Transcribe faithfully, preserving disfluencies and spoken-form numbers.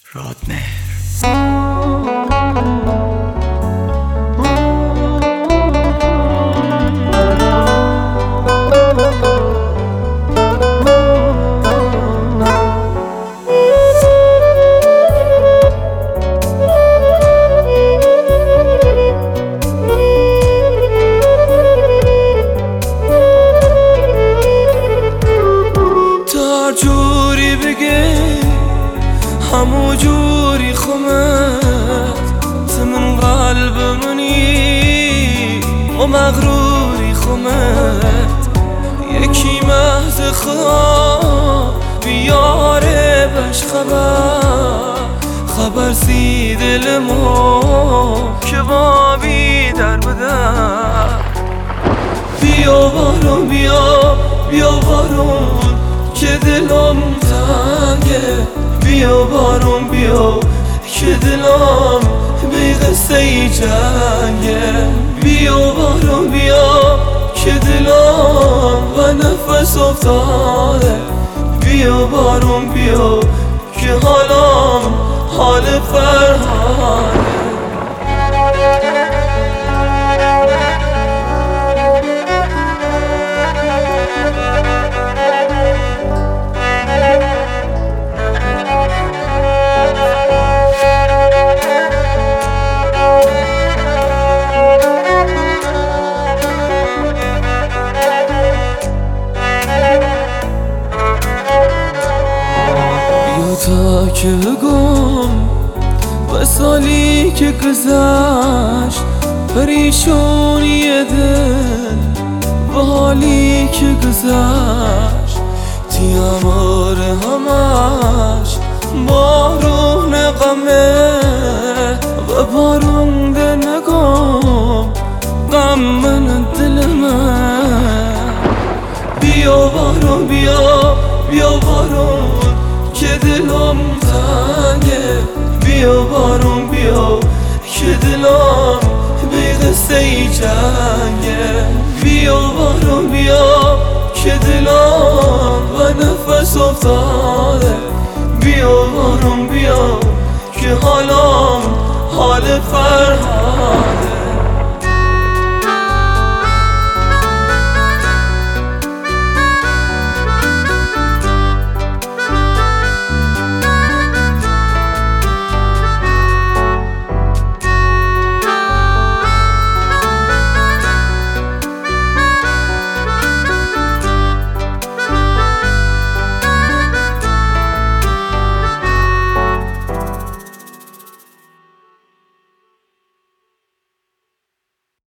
رادمهر. تا جوری بگه همو جوری خمت من قلب منی و مغروری خمت یکی محض خواه بیاره بش خبر خبر سی دل ما که با بی در بدر بیا بارون بیا بیا بارون که دلم تنگه بیا بارون بیا که دلم بی قصه ای جنگه بیا بارون بیا که دلم و نفس افتاده بیا بارون بیا که حالم حال فرهاده تا که بگم و سالی که گذشت پریشونی دل و حالی که گذشت تیامار همش بارون غمه و بارون ده نگم غم من دل من بیا بارون بیا بیا بارون که دلم تنگه بیا بارون بیا که دلم بی قصه ای جنگه بیا بارون بیا که دلم و نفس افتاده بیا بارون بیا که حالم حال فرهاد